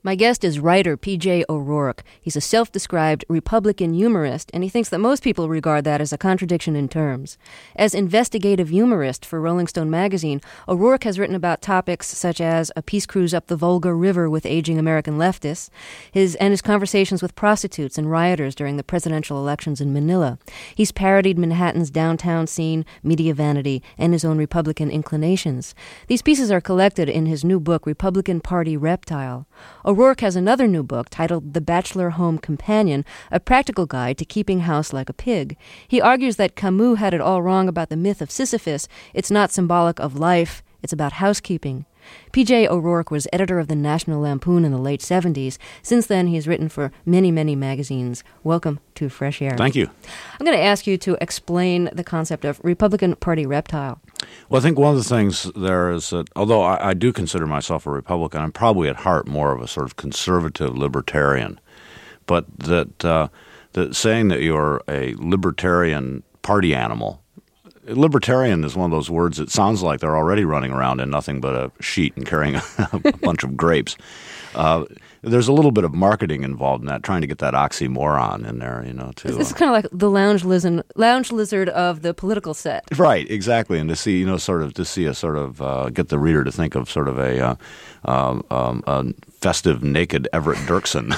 My guest is writer P.J. O'Rourke. He's a self-described Republican humorist, and he thinks that most people regard that as a contradiction in terms. As investigative humorist for Rolling Stone magazine, O'Rourke has written about topics such as a peace cruise up the Volga River with aging American leftists, his conversations with prostitutes and rioters during the presidential elections in Manila. He's parodied Manhattan's downtown scene, media vanity, and his own Republican inclinations. These pieces are collected in his new book, Republican Party Reptile. O'Rourke has another new book titled The Bachelor Home Companion, a practical guide to keeping house like a pig. He argues that Camus had it all wrong about the myth of Sisyphus. It's not symbolic of life, it's about housekeeping. P.J. O'Rourke was editor of the National Lampoon in the late 70s. Since then, he's written for many, many magazines. Welcome to Fresh Air. Thank you. I'm going to ask you to explain the concept of Republican Party Reptile. Well, I think one of the things there is that, although I do consider myself a Republican, I'm probably at heart more of a sort of conservative libertarian. But that saying that you're a libertarian party animal, libertarian is one of those words that sounds like they're already running around in nothing but a sheet and carrying a bunch of grapes. There's a little bit of marketing involved in that, trying to get that oxymoron in there, to... This is kind of like the lounge lizard of the political set. Right, exactly. And to see, get the reader to think of sort of a festive, naked Everett Dirksen.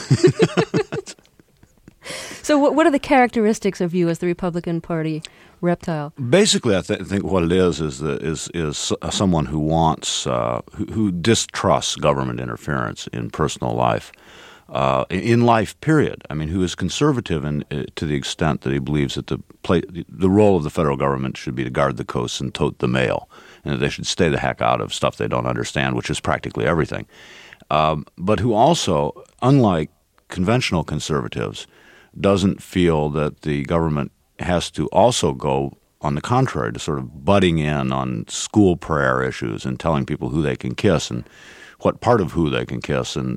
So what are the characteristics of you as the Republican Party reptile? Basically, I think what it is someone who wants, who distrusts government interference in personal life, in life, period. I mean, who is conservative to the extent that he believes that the role of the federal government should be to guard the coasts and tote the mail, and that they should stay the heck out of stuff they don't understand, which is practically everything. But who also, unlike conventional conservatives, doesn't feel that the government has to also go, on the contrary, to sort of butting in on school prayer issues and telling people who they can kiss and what part of who they can kiss and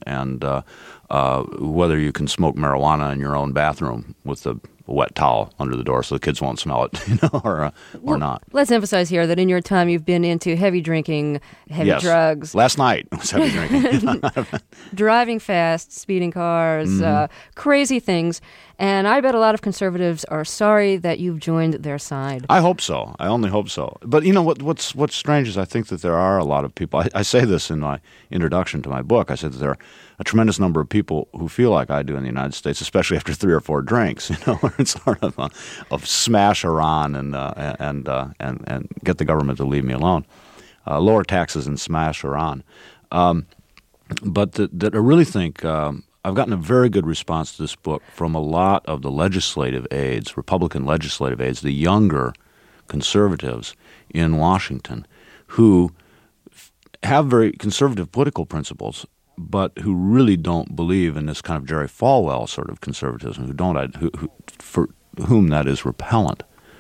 whether you can smoke marijuana in your own bathroom with a wet towel under the door so the kids won't smell it, or not. Let's emphasize here that in your time you've been into heavy drinking, heavy drugs. Last night was heavy drinking. Driving fast, speeding cars, crazy things. And I bet a lot of conservatives are sorry that you've joined their side. I hope so. I only hope so. But what's strange is I think that there are a lot of people. I say this in my introduction to my book. I said that there are a tremendous number of people who feel like I do in the United States, especially after 3 or 4 drinks. Where it's sort of smash Iran and get the government to leave me alone, lower taxes and smash Iran. But that I really think. I've gotten a very good response to this book from a lot of the legislative aides, Republican legislative aides, the younger conservatives in Washington, who have very conservative political principles, but who really don't believe in this kind of Jerry Falwell sort of conservatism, for whom that is repellent,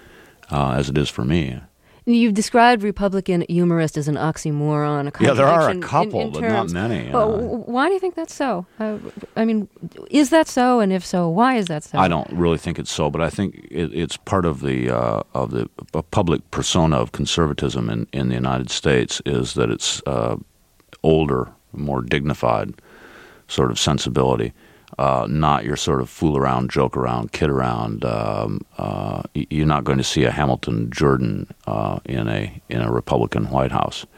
as it is for me. You've described Republican humorist as an oxymoron. Yeah, there are a couple, but not many. Why do you think that's so? I mean, is that so? And if so, why is that so? I don't really think it's so, but I think it's part of the public persona of conservatism in the United States is that it's older, more dignified sort of sensibility. Not your sort of fool around, joke around, kid around. You're not going to see a Hamilton Jordan in a Republican White House.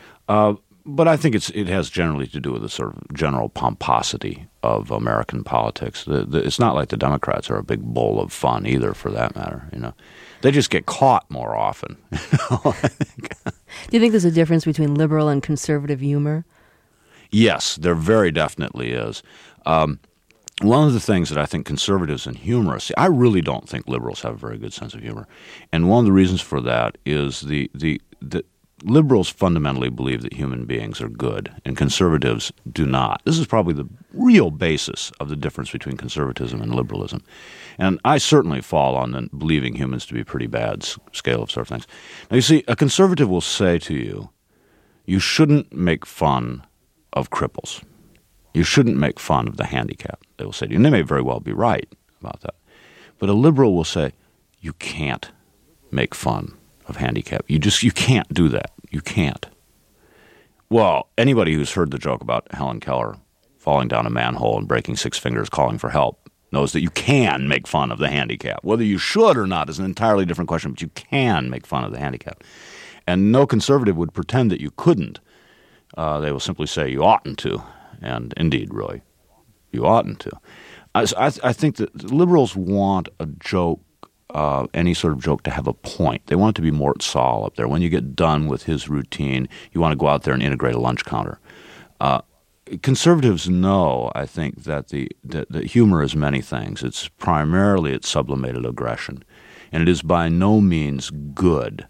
But I think it has generally to do with the sort of general pomposity of American politics. It's not like the Democrats are a big bowl of fun either, for that matter. They just get caught more often. I think. Do you think there's a difference between liberal and conservative humor? Yes, there very definitely is. One of the things that I think conservatives and humorists, I really don't think liberals have a very good sense of humor. And one of the reasons for that is the liberals fundamentally believe that human beings are good, and conservatives do not. This is probably the real basis of the difference between conservatism and liberalism. And I certainly fall on the believing humans to be pretty bad scale of sort of things. Now, you see, a conservative will say to you, you shouldn't make fun of cripples. You shouldn't make fun of the handicapped, they will say to you. And they may very well be right about that. But a liberal will say, you can't make fun of handicap. You can't do that. You can't. Well, anybody who's heard the joke about Helen Keller falling down a manhole and breaking 6 fingers calling for help knows that you can make fun of the handicap. Whether you should or not is an entirely different question, but you can make fun of the handicap. And no conservative would pretend that you couldn't. They will simply say you oughtn't to. And indeed, really, you oughtn't to. I think that liberals want a joke, any sort of joke, to have a point. They want it to be Mort Sahl up there. When you get done with his routine, you want to go out there and integrate a lunch counter. Conservatives know, I think, that the humor is many things. It's sublimated aggression, and it is by no means good.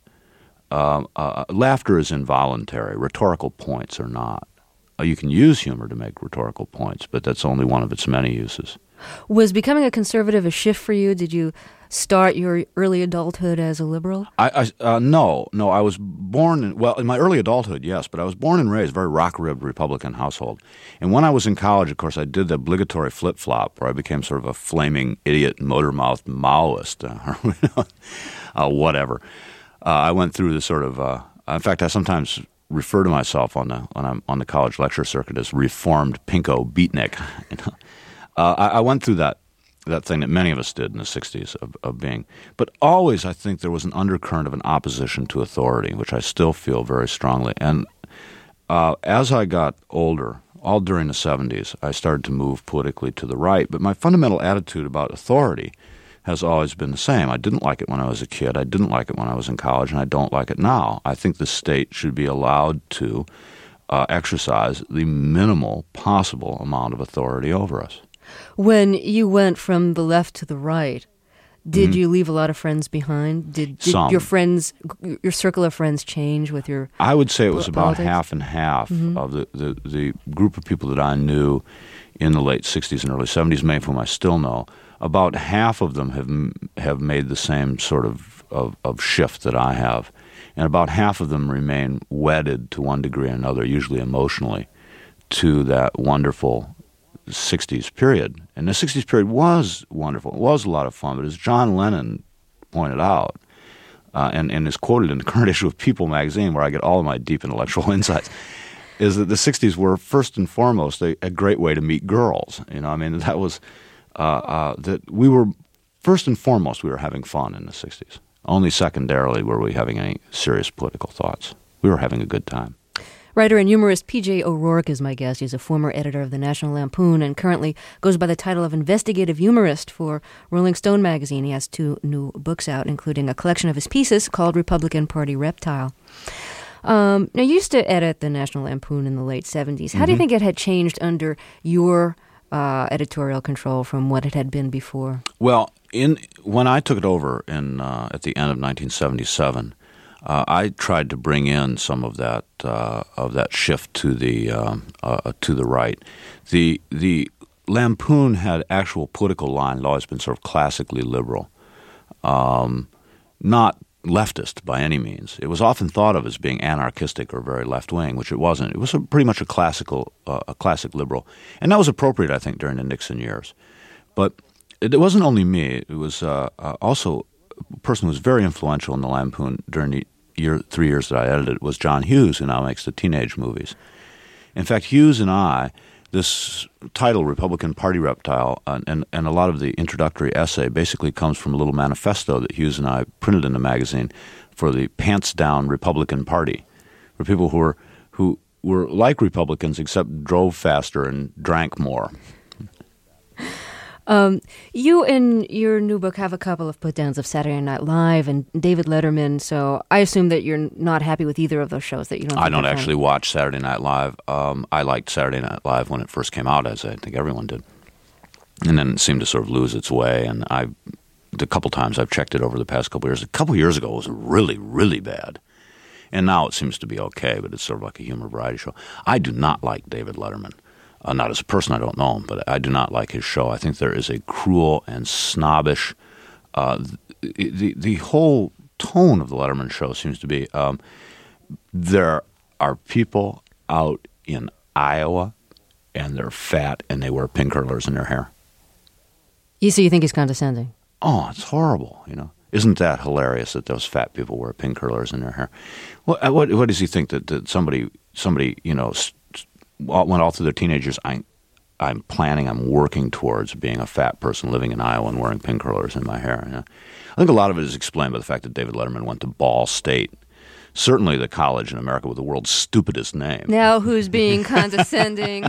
Laughter is involuntary. Rhetorical points are not. You can use humor to make rhetorical points, but that's only one of its many uses. Was becoming a conservative a shift for you? Did you start your early adulthood as a liberal? No. I was born in my early adulthood, yes, but I was born and raised a very rock-ribbed Republican household. And when I was in college, of course, I did the obligatory flip-flop where I became sort of a flaming idiot, motor-mouthed Maoist, whatever. I went through the sort of in fact, I sometimes refer to myself when I'm on the college lecture circuit as reformed pinko beatnik. I went through that thing that many of us did in the 60s of being. But always I think there was an undercurrent of an opposition to authority, which I still feel very strongly. And as I got older, all during the 70s, I started to move politically to the right. But my fundamental attitude about authority has always been the same. I didn't like it when I was a kid. I didn't like it when I was in college, and I don't like it now. I think the state should be allowed to exercise the minimal possible amount of authority over us. When you went from the left to the right, did you leave a lot of friends behind? Did your circle of friends change with your I would say it was politics? About half and half of the group of people that I knew in the late 60s and early 70s, many of whom I still know. About half of them have made the same sort of shift that I have. And about half of them remain wedded to one degree or another, usually emotionally, to that wonderful 60s period. And the 60s period was wonderful. It was a lot of fun. But as John Lennon pointed out, and is quoted in the current issue of People magazine, where I get all of my deep intellectual insights, is that the 60s were first and foremost a great way to meet girls. That was that we were first and foremost we were having fun in the 60s. Only secondarily were we having any serious political thoughts. We were having a good time. Writer and humorist P.J. O'Rourke is my guest. He's a former editor of the National Lampoon and currently goes by the title of investigative humorist for Rolling Stone magazine. He has 2 new books out, including a collection of his pieces called Republican Party Reptile. Now, you used to edit the National Lampoon in the late 70s. How do you think it had changed under your editorial control from what it had been before? Well, when I took it over at the end of 1977, I tried to bring in some of that shift to the right. The Lampoon had actual political line. It had always been sort of classically liberal, not leftist by any means. It was often thought of as being anarchistic or very left-wing, which it wasn't. It was pretty much a classic liberal, and that was appropriate, I think, during the Nixon years. But it wasn't only me. It was also a person who was very influential in the Lampoon during the 3 years that I edited was John Hughes, who now makes the teenage movies. In fact, Hughes and I, this title, Republican Party Reptile, and a lot of the introductory essay basically comes from a little manifesto that Hughes and I printed in the magazine for the Pants Down Republican Party, for people who were like Republicans except drove faster and drank more. You, in your new book, have a couple of put-downs of Saturday Night Live and David Letterman, so I assume that you're not happy with either of those shows. That you don't. I don't actually watch Saturday Night Live. I liked Saturday Night Live when it first came out, as I think everyone did, and then it seemed to sort of lose its way. And the couple times I've checked it over the past couple years. A couple years ago it was really, really bad, and now it seems to be okay. But it's sort of like a humor variety show. I do not like David Letterman. Not as a person, I don't know him, but I do not like his show. I think there is a cruel and snobbish. The whole tone of the Letterman show seems to be there are people out in Iowa and they're fat and they wear pin curlers in their hair. So you think he's condescending? Oh, it's horrible, Isn't that hilarious that those fat people wear pin curlers in their hair? What does he think that somebody went all through their teenagers? I'm working towards being a fat person living in Iowa and wearing pin curlers in my hair. You know? I think a lot of it is explained by the fact that David Letterman went to Ball State, certainly the college in America with the world's stupidest name. Now who's being condescending?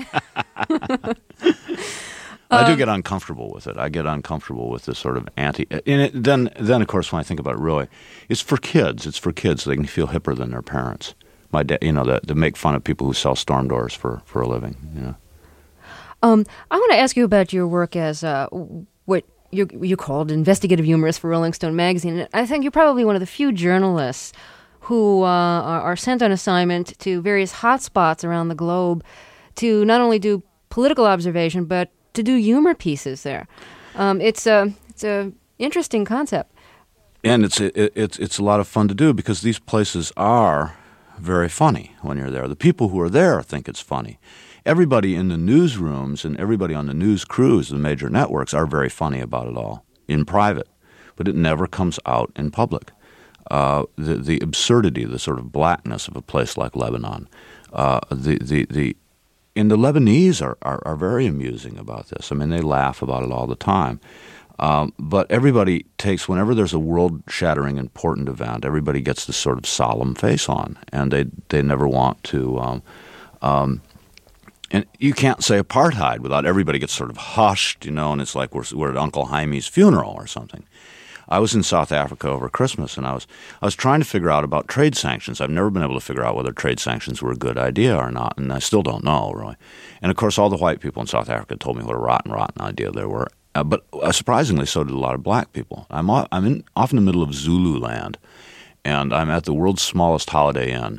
I do get uncomfortable with it. I get uncomfortable with this sort of then of course, when I think about it, really, it's for kids. It's for kids so they can feel hipper than their parents. My dad, to make fun of people who sell storm doors for a living. You know. I want to ask you about your work as what you called investigative humorist for Rolling Stone magazine. I think you're probably one of the few journalists who are sent on assignment to various hotspots around the globe to not only do political observation but to do humor pieces there. It's a interesting concept, and it's a lot of fun to do because these places are very funny when you're there. The people who are there think it's funny. Everybody in the newsrooms and everybody on the news crews, the major networks, are very funny about it all in private, but it never comes out in public. The absurdity, the sort of blackness of a place like Lebanon, and the Lebanese are very amusing about this. I mean, they laugh about it all the time. But everybody takes, whenever there's a world-shattering important event, everybody gets this sort of solemn face on, and they never want to. And you can't say apartheid without everybody gets sort of hushed, and it's like we're at Uncle Jaime's funeral or something. I was in South Africa over Christmas, and I was trying to figure out about trade sanctions. I've never been able to figure out whether trade sanctions were a good idea or not, and I still don't know, really. And, of course, all the white people in South Africa told me what a rotten idea they were. But surprisingly, so did a lot of black people. I'm off in the middle of Zululand, and I'm at the world's smallest Holiday Inn.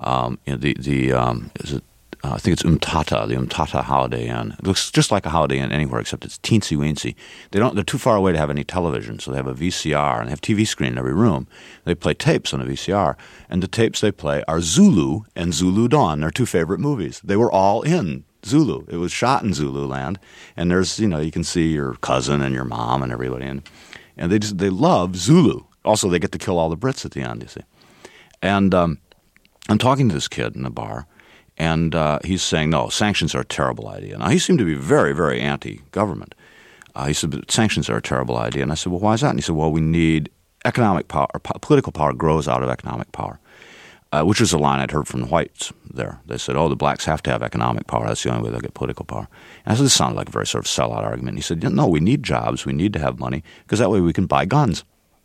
I think it's Umtata, the Umtata Holiday Inn. It looks just like a Holiday Inn anywhere, except it's teensy-weensy. They're too far away to have any television, so they have a VCR, and they have a TV screen in every room. They play tapes on a VCR, and the tapes they play are Zulu and Zulu Dawn, their two favorite movies. They were all in Zulu. It was shot in Zululand, and there's, you can see your cousin and your mom and everybody, and they love Zulu. Also, they get to kill all the Brits at the end, you see. And I'm talking to this kid in the bar, and he's saying, no, sanctions are a terrible idea. Now, he seemed to be very, very anti-government. He said, but sanctions are a terrible idea. And I said, well, why is that? And he said, well, we need economic power. Political power grows out of economic power, which was a line I'd heard from the whites there. They said, oh, the blacks have to have economic power. That's the only way they'll get political power. And I said, this sounded like a very sort of sellout argument. And he said, no, we need jobs. We need to have money because that way we can buy guns.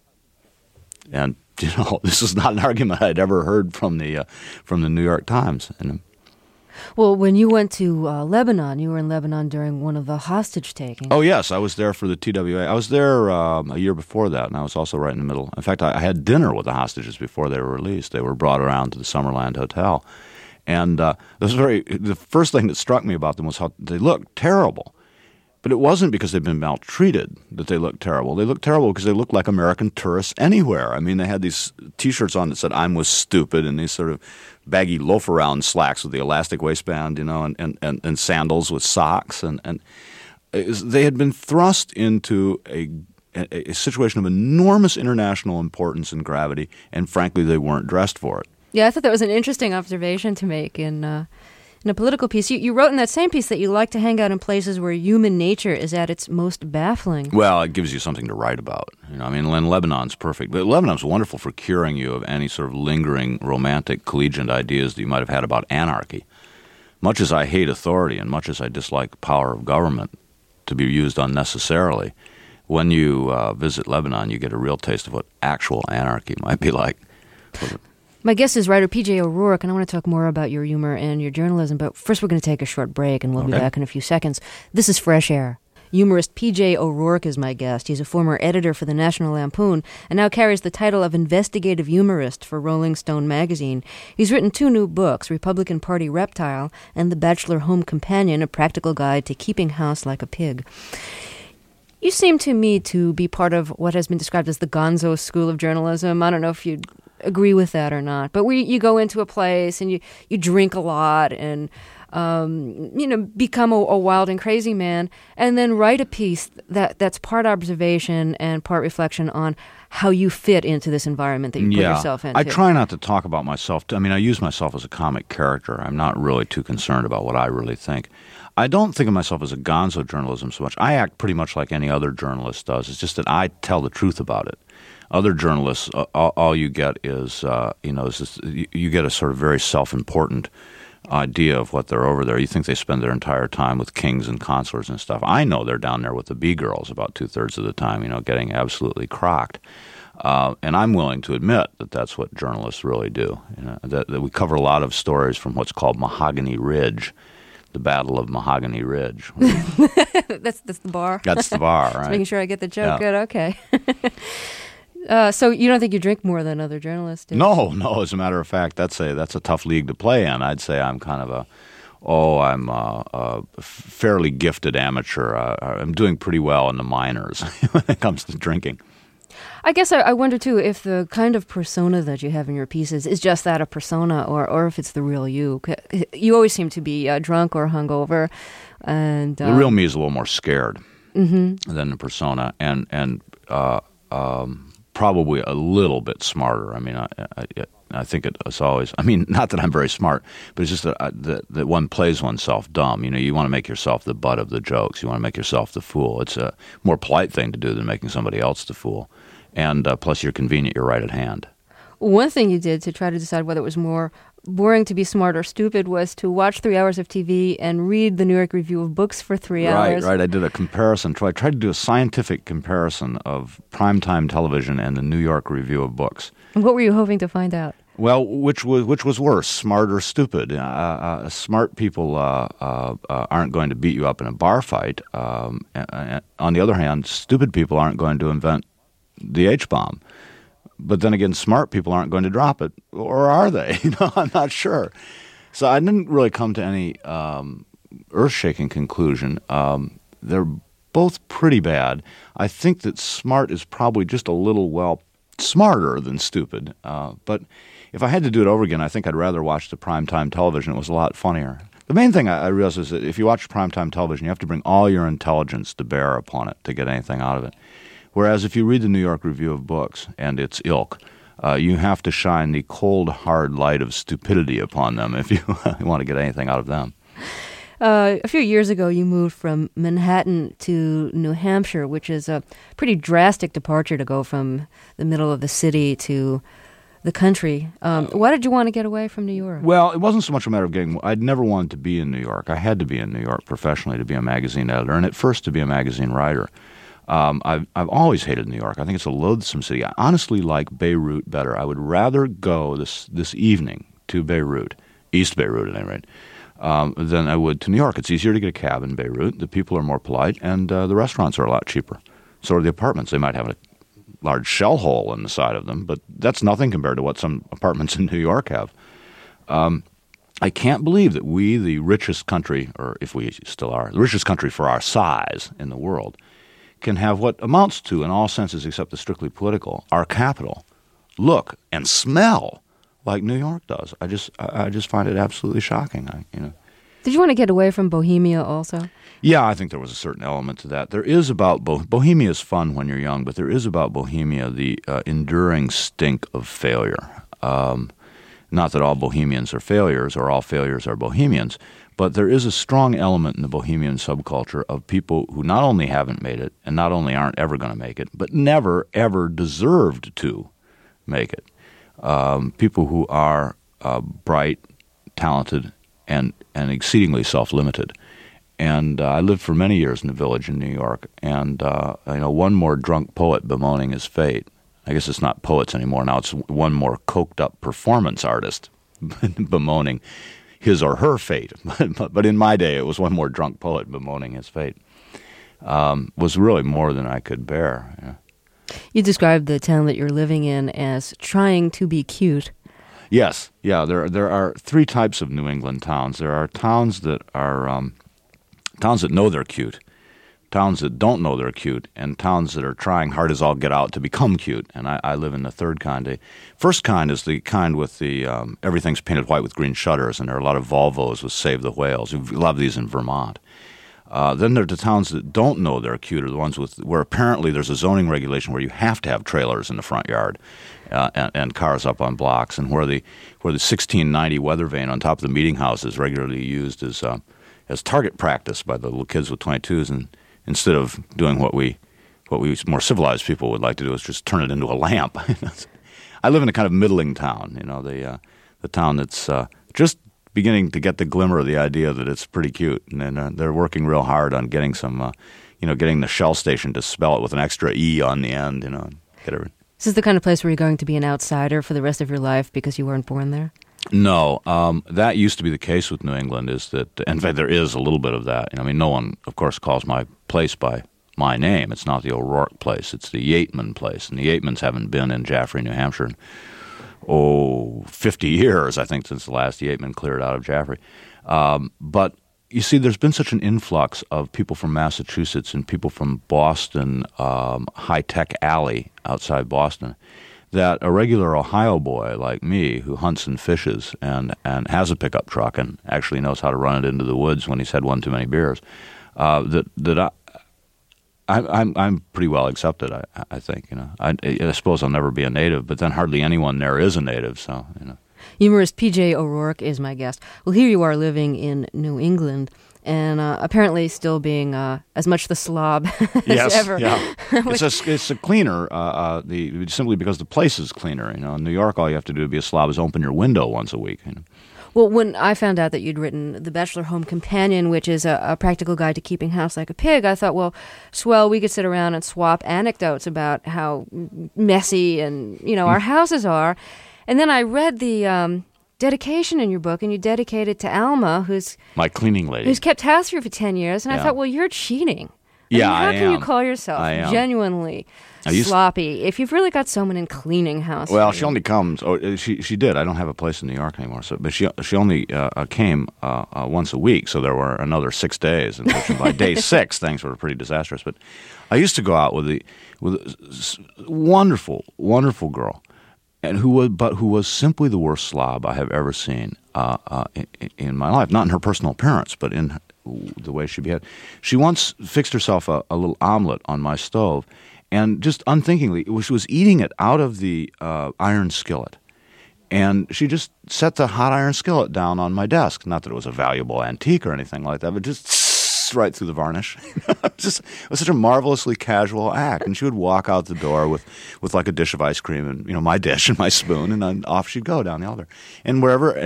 And, this is not an argument I'd ever heard from the New York Times. And well, when you went to Lebanon, you were in Lebanon during one of the hostage takings. Oh, yes. I was there for the TWA. I was there a year before that, and I was also right in the middle. In fact, I had dinner with the hostages before they were released. They were brought around to the Summerland Hotel. And the first thing that struck me about them was how they looked terrible. But it wasn't because they'd been maltreated that they looked terrible. They looked terrible because they looked like American tourists anywhere. I mean, they had these T-shirts on that said, "I'm was stupid," and these sort of baggy loaf-around slacks with the elastic waistband, and sandals with socks. And they had been thrust into a situation of enormous international importance and gravity, and frankly, they weren't dressed for it. Yeah, I thought that was an interesting observation to make in a political piece. You wrote in that same piece that you like to hang out in places where human nature is at its most baffling. Well, it gives you something to write about. Lebanon's perfect. But Lebanon's wonderful for curing you of any sort of lingering romantic collegiate ideas that you might have had about anarchy. Much as I hate authority and much as I dislike the power of government to be used unnecessarily, when you visit Lebanon, you get a real taste of what actual anarchy might be like. My guest is writer P.J. O'Rourke, and I want to talk more about your humor and your journalism, but first we're going to take a short break, and we'll be back in a few seconds. This is Fresh Air. Humorist P.J. O'Rourke is my guest. He's a former editor for the National Lampoon and now carries the title of investigative humorist for Rolling Stone magazine. He's written 2 new books, Republican Party Reptile and The Bachelor Home Companion, a practical guide to keeping house like a pig. You seem to me to be part of what has been described as the Gonzo School of Journalism. I don't know if you'd agree with that or not, but you go into a place and you drink a lot, and become a wild and crazy man, and then write a piece that's part observation and part reflection on how you fit into this environment that you put yourself into. I try not to talk about myself. I mean, I use myself as a comic character. I'm not really too concerned about what I really think. I don't think of myself as a gonzo journalism so much. I act pretty much like any other journalist does. It's just that I tell the truth about it. Other journalists, all you get is, you get a sort of very self-important idea of what they're over there. You think they spend their entire time with kings and consorts and stuff. I know they're down there with the B-girls about 2/3 of the time, getting absolutely crocked. And I'm willing to admit that that's what journalists really do. That we cover a lot of stories from what's called Mahogany Ridge, the Battle of Mahogany Ridge. That's the bar? That's the bar, right. Just making sure I get the joke. Yeah. Good, okay. So you don't think you drink more than other journalists do? No. As a matter of fact, that's a tough league to play in. I'd say I'm kind of I'm a fairly gifted amateur. I'm doing pretty well in the minors when it comes to drinking. I guess I wonder, too, if the kind of persona that you have in your pieces is just that, a persona, or if it's the real you. You always seem to be drunk or hungover. And the real me is a little more scared than the persona, and probably a little bit smarter. I mean, I think it's always. I mean, not that I'm very smart, but it's just that one plays oneself dumb. You want to make yourself the butt of the jokes. You want to make yourself the fool. It's a more polite thing to do than making somebody else the fool. And plus, you're convenient. You're right at hand. One thing you did to try to decide whether it was more boring to be smart or stupid was to watch 3 hours of TV and read the New York Review of Books for 3 hours. Right. I did a comparison. I tried to do a scientific comparison of primetime television and the New York Review of Books. And what were you hoping to find out? Well, which was worse, smart or stupid? Smart people aren't going to beat you up in a bar fight. On the other hand, stupid people aren't going to invent the H-bomb. But then again, smart people aren't going to drop it, or are they? I'm not sure. So I didn't really come to any earth-shaking conclusion. They're both pretty bad. I think that smart is probably just a little, smarter than stupid. But if I had to do it over again, I think I'd rather watch the primetime television. It was a lot funnier. The main thing I realized is that if you watch primetime television, you have to bring all your intelligence to bear upon it to get anything out of it. Whereas if you read the New York Review of Books and its ilk, you have to shine the cold, hard light of stupidity upon them if you want to get anything out of them. A few years ago, you moved from Manhattan to New Hampshire, which is a pretty drastic departure to go from the middle of the city to the country. Why did you want to get away from New York? Well, it wasn't so much a matter of getting. I'd never wanted to be in New York. I had to be in New York professionally to be a magazine editor, and at first to be a magazine writer. I've always hated New York. I think it's a loathsome city. I honestly like Beirut better. I would rather go this evening to Beirut, East Beirut at any rate, than I would to New York. It's easier to get a cab in Beirut. The people are more polite, and the restaurants are a lot cheaper. So are the apartments. They might have a large shell hole in the side of them, but that's nothing compared to what some apartments in New York have. I can't believe that we, the richest country, or if we still are, the richest country for our size in the world, can have what amounts to, in all senses except the strictly political, our capital, look and smell like New York does. I just find it absolutely shocking. Did you want to get away from Bohemia also? Yeah, I think there was a certain element to that. There is about Bohemia is fun when you're young, but there is about Bohemia the enduring stink of failure. Not that all Bohemians are failures or all failures are Bohemians, but there is a strong element in the Bohemian subculture of people who not only haven't made it and not only aren't ever going to make it, but never, ever deserved to make it. People who are bright, talented, and exceedingly self-limited. And I lived for many years in a village in New York, and one more drunk poet bemoaning his fate. I guess it's not poets anymore. Now it's one more coked-up performance artist bemoaning his or her fate. But in my day, it was one more drunk poet bemoaning his fate. Was really more than I could bear. Yeah. You described the town that you're living in as trying to be cute. Yes. Yeah, there are three types of New England towns. There are towns that are towns that know they're cute, towns that don't know they're cute, and towns that are trying hard as all get out to become cute. And I live in the third kind. The first kind is the kind with the everything's painted white with green shutters, and there are a lot of Volvos with Save the Whales. We love these in Vermont. Then there are the towns that don't know they're cute, are the ones where apparently there's a zoning regulation where you have to have trailers in the front yard and cars up on blocks, and where the 1690 weather vane on top of the meeting house is regularly used as target practice by the little kids with 22s, and instead of doing what we more civilized people would like to do is just turn it into a lamp. I live in a kind of middling town, the town that's just beginning to get the glimmer of the idea that it's pretty cute, and they're working real hard on getting some, getting the Shell station to spell it with an extra E on the end, get everything. Is this the kind of place where you're going to be an outsider for the rest of your life because you weren't born there? No, that used to be the case with New England. Is that, in fact, there is a little bit of that. No one, of course, calls my place by my name. It's not the O'Rourke place. It's the Yateman place, and the Yatemans haven't been in Jaffrey, New Hampshire, in 50 years, I think, since the last Yateman cleared out of Jaffrey. But you see, there's been such an influx of people from Massachusetts and people from Boston, High Tech Alley outside Boston, that a regular Ohio boy like me who hunts and fishes and has a pickup truck and actually knows how to run it into the woods when he's had one too many beers, I'm pretty well accepted. I think I suppose I'll never be a native, but then hardly anyone there is a native. So Humorist P.J. O'Rourke is my guest. Well, here you are living in New England, and apparently still being as much the slob as ever. Yeah. It's a cleaner, simply because the place is cleaner. In New York, all you have to do to be a slob is open your window once a week. Well, when I found out that you'd written The Bachelor Home Companion, which is a practical guide to keeping house like a pig, I thought, well, swell, we could sit around and swap anecdotes about how messy and, our houses are. And then I read the dedication in your book, and you dedicate it to Alma, who's my cleaning lady, who's kept house for you for 10 years. And I thought, well, you're cheating. How can you call yourself genuinely sloppy if you've really got someone in cleaning house? Well, she only comes. Oh, she did. I don't have a place in New York anymore. But she only came once a week. So there were another 6 days, and by day 6, things were pretty disastrous. But I used to go out with a wonderful, wonderful girl, and who was simply the worst slob I have ever seen in my life. Not in her personal appearance, but in the way she behaved. She once fixed herself a little omelet on my stove, and just unthinkingly, she was eating it out of the iron skillet. And she just set the hot iron skillet down on my desk. Not that it was a valuable antique or anything like that, but just right through the varnish. It was such a marvelously casual act. And she would walk out the door with like a dish of ice cream and, my dish and my spoon, and then off she'd go down the elevator. And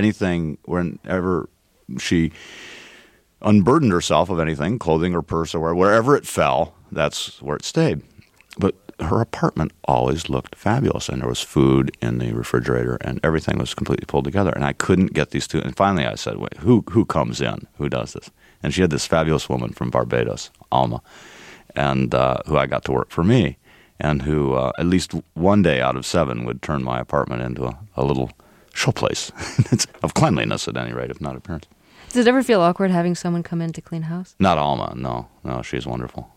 whenever she unburdened herself of anything, clothing or purse or wherever it fell, that's where it stayed. But her apartment always looked fabulous, and there was food in the refrigerator, and everything was completely pulled together. And I couldn't get these two. And finally I said, wait, who comes in? Who does this? And she had this fabulous woman from Barbados, Alma, and who I got to work for me, and who at least one day out of 7 would turn my apartment into a little showplace of cleanliness, at any rate, if not appearance. Does it ever feel awkward having someone come in to clean house? Not Alma, no, she's wonderful.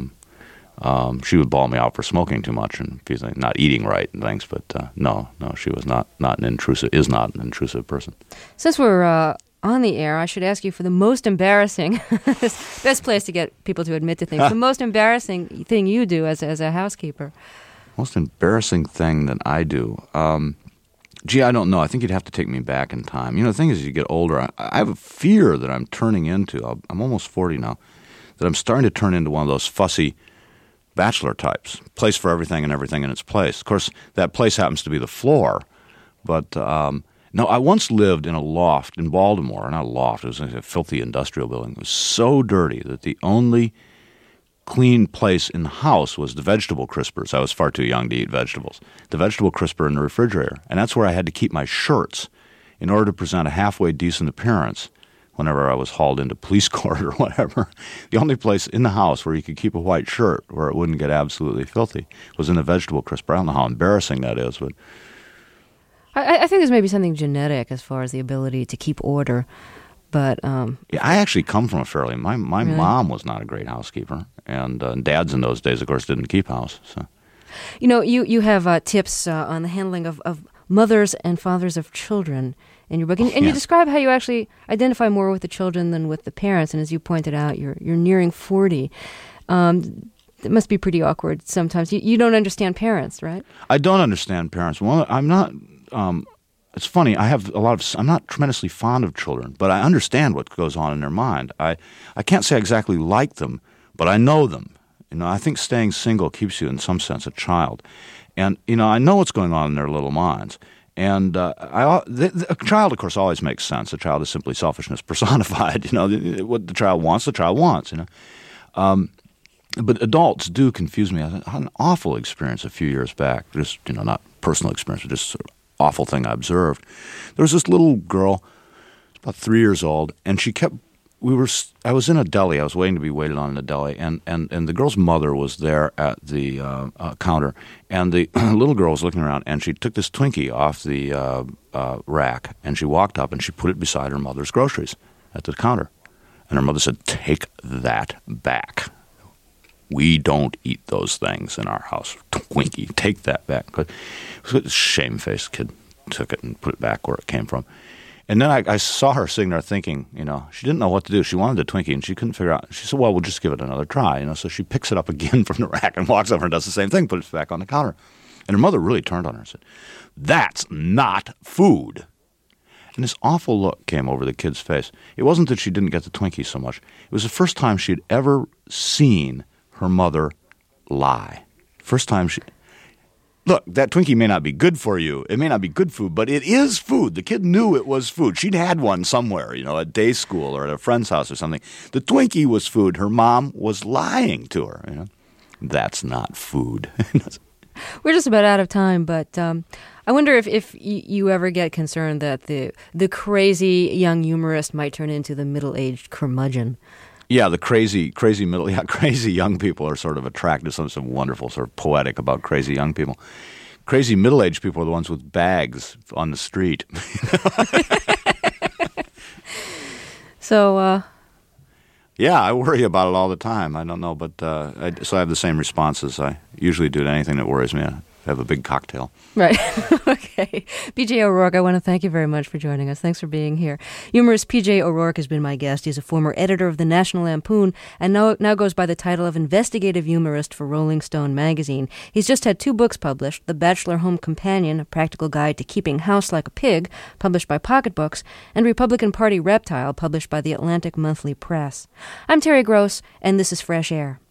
She would bawl me out for smoking too much and not eating right and things, but no, she was not an intrusive person. Since we're on the air, I should ask you for the most embarrassing, best place to get people to admit to things, the most embarrassing thing you do as a housekeeper. Most embarrassing thing that I do? I don't know. I think you'd have to take me back in time. The thing is, as you get older, I have a fear that I'm turning into, I'm almost 40 now, that I'm starting to turn into one of those fussy bachelor types, place for everything and everything in its place. Of course, that place happens to be the floor, but no, I once lived in a loft in Baltimore. Not a loft, it was a filthy industrial building. It was so dirty that the only clean place in the house was the vegetable crispers. I was far too young to eat vegetables. The vegetable crisper in the refrigerator, and that's where I had to keep my shirts in order to present a halfway decent appearance whenever I was hauled into police court or whatever. The only place in the house where you could keep a white shirt where it wouldn't get absolutely filthy was in the vegetable crisper. I don't know how embarrassing that is, but I think there's maybe something genetic as far as the ability to keep order. But yeah, I actually come from a fairly. My Really? mom was not a great housekeeper, and dads in those days, of course, didn't keep house. So you have tips on the handling of mothers and fathers of children in your book, and you Yes. describe how you actually identify more with the children than with the parents. And as you pointed out, you're nearing 40. It must be pretty awkward sometimes. You don't understand parents, right? I don't understand parents. Well, I'm not. It's funny. I'm not tremendously fond of children, but I understand what goes on in their mind. I can't say I exactly like them, but I know them. I think staying single keeps you in some sense a child, and I know what's going on in their little minds. And a child, of course, always makes sense. A child is simply selfishness personified. What the child wants, But adults do confuse me. I had an awful experience a few years back. Just not personal experience, but just sort of awful thing I observed. There was this little girl, about 3 years old, and she kept. I was in a deli. I was waiting to be waited on in a deli, and the girl's mother was there at the counter, and the little girl was looking around, and she took this Twinkie off the rack, and she walked up and she put it beside her mother's groceries at the counter, and her mother said, "Take that back. We don't eat those things in our house. Twinkie, take that back." A shamefaced kid took it and put it back where it came from. And then I saw her sitting there thinking, she didn't know what to do. She wanted a Twinkie, and she couldn't figure out. She said, "Well, we'll just give it another try." So she picks it up again from the rack and walks over and does the same thing, puts it back on the counter. And her mother really turned on her and said, "That's not food." And this awful look came over the kid's face. It wasn't that she didn't get the Twinkie so much. It was the first time she had ever seen her mother lie. First time look, that Twinkie may not be good for you. It may not be good food, but it is food. The kid knew it was food. She'd had one somewhere, at day school or at a friend's house or something. The Twinkie was food. Her mom was lying to her. That's not food. We're just about out of time, but I wonder if you ever get concerned that the crazy young humorist might turn into the middle-aged curmudgeon. Yeah, the crazy young people are sort of attractive. Something wonderful, sort of poetic about crazy young people. Crazy middle-aged people are the ones with bags on the street. So, yeah, I worry about it all the time. I don't know, but so I have the same responses I usually do to anything that worries me. I have a big cocktail. Right. Okay. P.J. O'Rourke, I want to thank you very much for joining us. Thanks for being here. Humorist P.J. O'Rourke has been my guest. He's a former editor of the National Lampoon and now goes by the title of investigative humorist for Rolling Stone magazine. He's just had 2 books published, The Bachelor Home Companion, A Practical Guide to Keeping House Like a Pig, published by Pocket Books, and Republican Party Reptile, published by the Atlantic Monthly Press. I'm Terry Gross, and this is Fresh Air.